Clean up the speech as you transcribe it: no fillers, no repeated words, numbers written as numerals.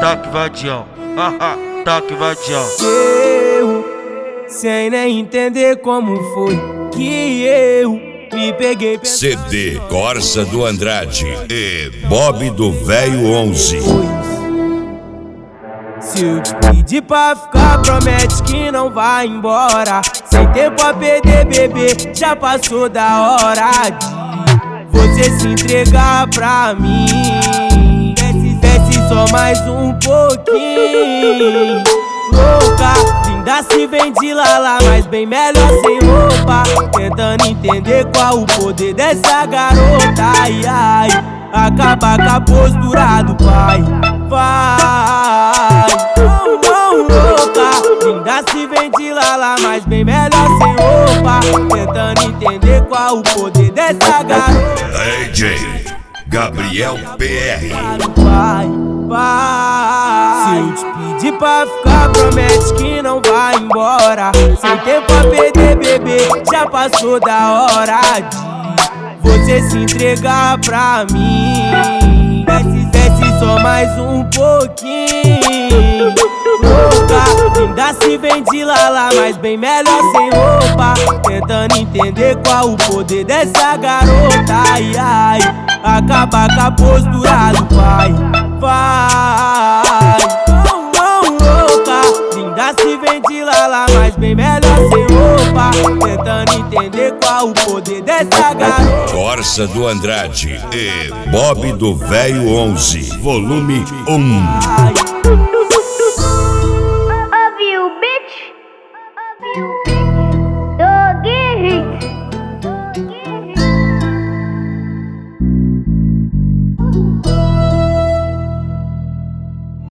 taque vadião, taque vadião. Eu, sem nem entender como foi que eu me peguei pensando. CD Corsa do Andrade e Bob do Velho 11. Se eu te pedir pra ficar, promete que não vai embora. Sem tempo a perder, bebê, já passou da hora de você se entregar pra mim. Desce só mais um pouquinho. Louca, linda se vem de lala, mas bem melhor sem roupa. Tentando entender qual o poder dessa garota. Ai, ai, acaba com a postura do pai. Vai, louca, linda se vem de lala, mas bem melhor sem roupa. Tentando entender qual o poder dessa garota. DJ Gabriel PR. Vai, se eu te pedir pra ficar, promete que não vai embora. Sem tempo a perder, bebê, já passou da hora de você se entregar pra mim. Desce só mais um pouquinho. Louca, linda se vem de lala, mas bem melhor sem roupa. Tentando entender qual o poder dessa garota. Ai, ai, acaba com a postura do pai. Vai, louca, linda se vem de lala, mas bem melhor sem roupa. Tentando entender qual o poder dessa garota. Corsa do Andrade e Bob do Velho 11, volume 1. Ai,